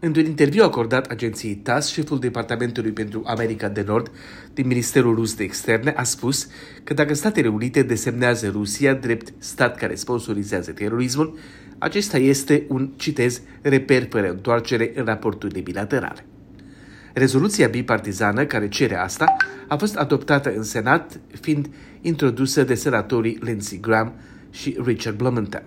Într-un interviu acordat agenției TASS, șeful Departamentului pentru America de Nord din Ministerul Rus de Externe a spus că dacă Statele Unite desemnează Rusia drept stat care sponsorizează terorismul, acesta este un, citez, reper fără întoarcere în raporturile bilaterale. Rezoluția bipartizană care cere asta a fost adoptată în Senat, fiind introdusă de senatorii Lindsey Graham și Richard Blumenthal.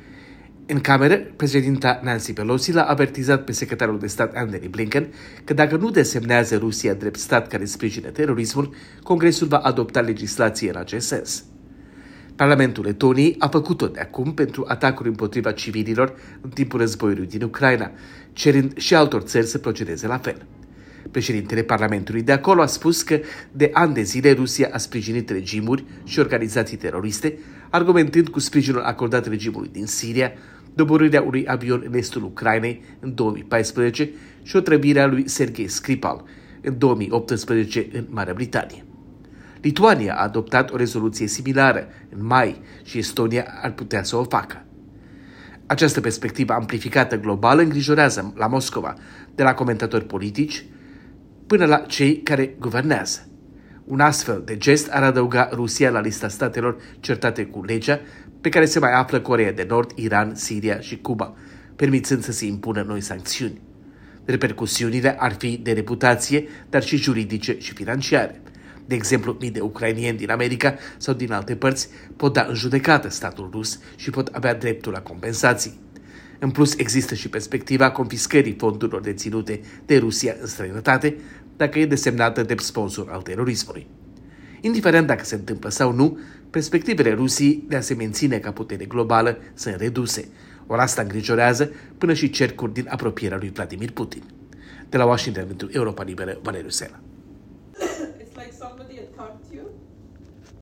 În cameră, președinta Nancy Pelosi l-a avertizat pe secretarul de stat Antony Blinken că dacă nu desemnează Rusia drept stat care sprijină terorismul, Congresul va adopta legislație în acest sens. Parlamentul Letoniei a făcut-o de acum pentru atacuri împotriva civililor în timpul războiului din Ucraina, cerând și altor țări să procedeze la fel. Președintele Parlamentului de acolo a spus că de ani de zile Rusia a sprijinit regimuri și organizații teroriste, argumentând cu sprijinul acordat regimului din Siria, doborârea unui avion în estul Ucrainei în 2014 și otrăvirea lui Sergei Skripal în 2018 în Marea Britanie. Lituania a adoptat o rezoluție similară în mai și Estonia ar putea să o facă. Această perspectivă amplificată globală îngrijorează la Moscova, de la comentatori politici până la cei care guvernează. Un astfel de gest ar adăuga Rusia la lista statelor certate cu legea, pe care se mai află Coreea de Nord, Iran, Siria și Cuba, permițând să se impună noi sancțiuni. Repercusiunile ar fi de reputație, dar și juridice și financiare. De exemplu, mii de ucrainieni din America sau din alte părți pot da în judecată statul rus și pot avea dreptul la compensații. În plus, există și perspectiva confiscării fondurilor deținute de Rusia în străinătate, dacă e desemnată de sponsor al terorismului. Indiferent dacă se întâmplă sau nu, perspectivele Rusiei de a se menține ca putere globală sunt reduse, ori asta îngrijorează până și cercuri din apropierea lui Vladimir Putin. De la Washington, pentru Europa Liberă, Valeriu Sela. It's like somebody attacked you.